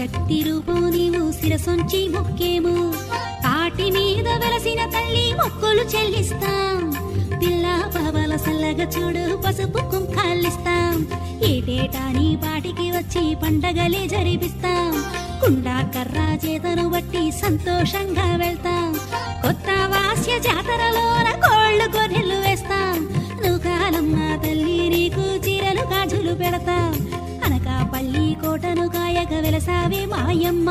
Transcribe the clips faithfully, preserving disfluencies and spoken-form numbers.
శక్తి రూపం నీవు శిరసొంచి మొక్కేము కాటి మీద వెలసిన తల్లి మొక్కులు చెల్లిస్తాం పిల్ల పవల సల్లగా చూడు పసుపు కుంకాలిస్తాం ఏటేటా నీ పాటికి వచ్చి పండగలే జరిపిస్తాం కుండా కర్ర చేతను బట్టి సంతోషంగా వెళ్తాం కొత్త వాస్య జాతరలోన కోళ్ళు గొర్రెలు వేస్తాం నువ్వు కాలమ్మ తల్లి నీకు చీరలు గాజులు పెడతాం అనకాపల్లి కోటను కాయక వెలసావే మాయమ్మ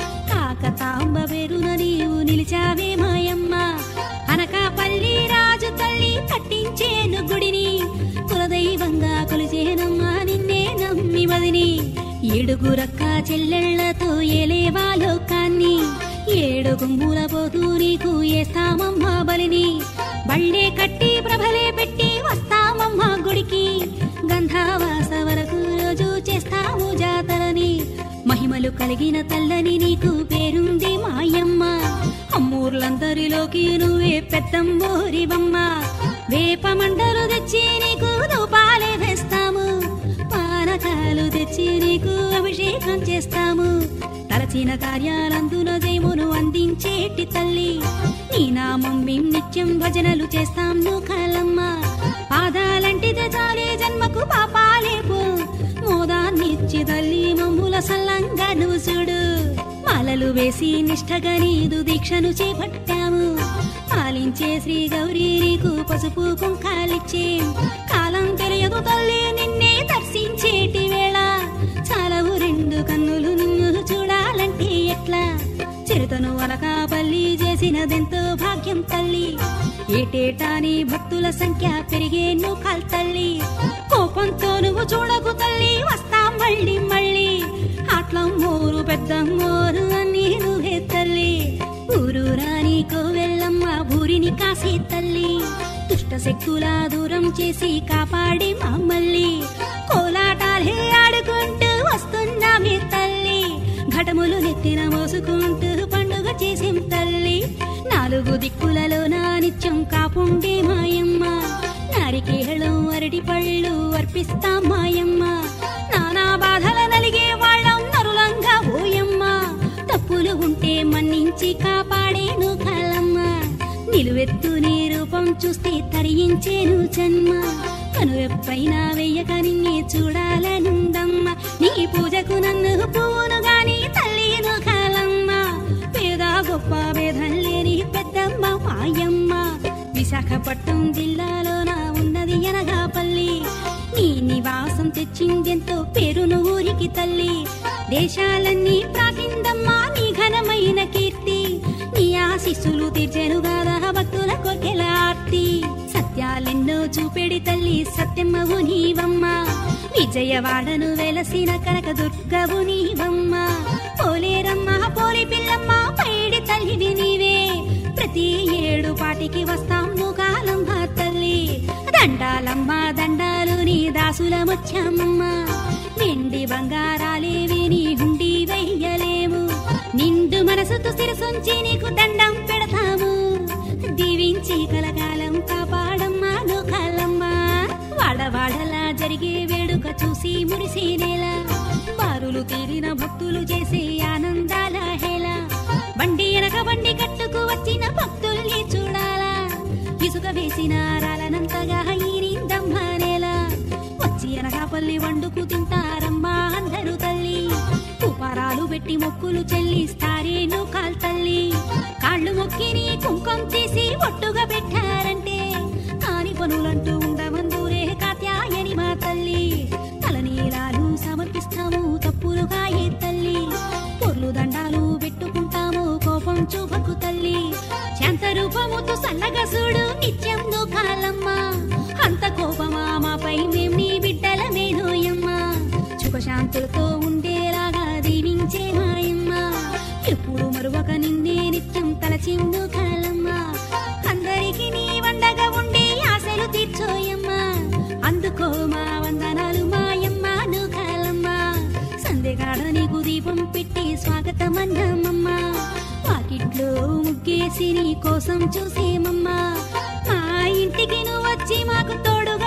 కాకతాంబ పేరున నీవు నిలిచావే మాయమ్మ అనకాపల్లి రాజు తల్లి కట్టించేను గుడిని కులదైవంగా కొలిచేనమ్మా నిన్నే నమ్మి వదిని ఏడుగురక్క చెల్లెళ్లతో ఏలేవా లోకాన్ని ఏడు గుమ్ముల పోతూ నీకు ఏస్తామమ్మా బలిని బళ్ళే కట్టి ప్రభలే పెట్టి వస్తామమ్మా గుడికి గంధావాస వరకు రోజు చేస్తాము జాతరని మహిమలు కలిగిన తల్లని నీకు పేరుంది మాయమ్మ అమ్మూర్లందరిలోకి నువ్వే పెద్దమ్మోరివమ్మ వేప మండలు తెచ్చి నీకు దూపాలే వేస్తాము పానకాలు తెచ్చి నీకు అభిషేకం చేస్తాము తలచిన కార్యాలందున జయమును అందించేటి తల్లి నీ నామం మేం నిత్యం భజనలు చేస్తాం నువ్వు కాలమ్మ పాదాలంటిదే చాలే జన్మకు పాపాలేపు మోదాన్నిచ్చి తల్లి మమ్ముల సల్లంగా నువ్వు చూడు మాలలు వేసి నిష్ఠగా నీదు దీక్షను చేపట్టాము పాలించే శ్రీ గౌరీ నీకు పసుపు కుంకాలిచ్చే కాలం తెలియదు తల్లి నిన్నే దర్శించేటి వేళ చాలవు రెండు కన్నులు నిన్ను చూడాలంటే ఎట్లా చిరుతను అనకాపల్లి చేసినదెంతో భాగ్యం తల్లి ఏటేటా నీ భక్తుల సంఖ్య పెరిగే నువ్వు కాల్ తల్లి కోపంతో నువ్వు చూడకు తల్లి వస్తాం మళ్ళీ మళ్ళీ ఆట్లం మోరు పెద్ద మోరు అని నువ్వే తల్లి ఊరు రాని కోవెల్లమ్మ ఊరిని కాసే తల్లి దుష్ట శక్తుల దూరం చేసి కాపాడి మమ్మల్ని కోలాటాలే ఆడుకుంటూ వస్తున్నామే తల్లి ఘటములు నెత్తిన మోసుకుంటూ పండుగ చేసేం తల్లి నాలుగు దిక్కులలో నా నిత్యం కాపుండే మాయమ్మ నారికేళం అరటి పళ్ళు అర్పిస్తాం మాయమ్మ నానా బాధల నలిగే వాళ్ళం నరులంగా ఓయమ్మ తప్పులు ఉంటే మన్నించి కాపాడేను కాలమ్మ నిలువెత్తు నీ రూపం చూస్తే తరించేను జన్మ కనువెప్పైనా వెయ్యక నిన్నే చూడాలనుందమ్మ నీ పూజకు నన్ను పూను గాని తల్లిను కాలమ్మ పేద గొప్ప భేదం లేని పెద్దమ్మ మాయమ్మ విశాఖపట్నం జిల్లాలోన ఉన్నది అనకాపల్లి నీ నివాసం తెచ్చిందెంతో పేరును ఊరికి తల్లి దేశాలన్నీ ప్రాకిందమ్మా నీ ఘనమైన కీర్తి నీ ఆశీస్సులు తీర్చెను గాదా భక్తుల కోర్కెల ఆర్తి సత్యాలెన్నో చూపెడి తల్లి సత్యమ్మవు నీవమ్మ విజయవాడను వెలసిన కనక దుర్గవు నీవమ్మ పోలేరమ్మ పోలి పిల్లమ్మ పైడి తల్లివి నీవే ప్రతి ఏడు పాటికి వస్తాం కాలమ్మ తల్లి దండాలమ్మ దండాలు నీ దాసుల ముత్యమమ్మ నిండి బంగారాలేవి నీ హుండి వెయ్యలేము నిండు మనసుతో శిరసొంచి నీకు దండం పెడతాము దీవించి కలకాలం కాపాడమ్మా నూకాలమ్మ వాడవాడలా జరిగే వేడుక చూసి మురిసి నేల బారులు తీరిన భక్తులు చేసే ఆనందాల హేళ బండి వెనక బండి కట్టుకు వచ్చిన భక్తుల్ని చూడాలా ఇసుక వేసిన రాలనంతగా ఈరిందమ్మ నేల వచ్చి అనకాపల్లి వండుకు తింటారమ్మా అందరూ తల్లి ఉపారాలు పెట్టి మొక్కులు చెల్లిస్తారేను కాల్ తల్లి కాళ్ళు మొక్కిని కుంకం తీసి ఒట్టుగా పెట్టారంటే కాని పనులంటూ ఉండమందూరే కాత్యాయని మా తల్లి తలనీలాలు సమర్పిస్తాము తప్పులు కాయే తల్లి పొర్లు దండాలు పెట్టుకుంటాము కోపం చూపకు తల్లి శాంత రూపముతో సన్నగా చూడు నిత్యం కాలమ్మ అంత కోపమా మాపై మేం నీ బిడ్డలమేనోయమ్మ సుఖశాంతులతో ఉండేలాగా దీవించే మాయమ్మ ఎప్పుడు మరువక నిన్నే నిత్యం తలచిందు కాలమ్మ అందరికి నీ వండగా ఉండి ఆశలు తీర్చోయమ్మ అందుకో మా వందనాలు మాయమ్మ నువ్వు కాలమ్మ సందెగాడ నీకు దీపం పెట్టి స్వాగతమన్నామమ్మ వాకిట్లో ముగ్గేసి నీ కోసం చూసేమమ్మా మా ఇంటికి నువ్వు వచ్చి మాకు తోడుగా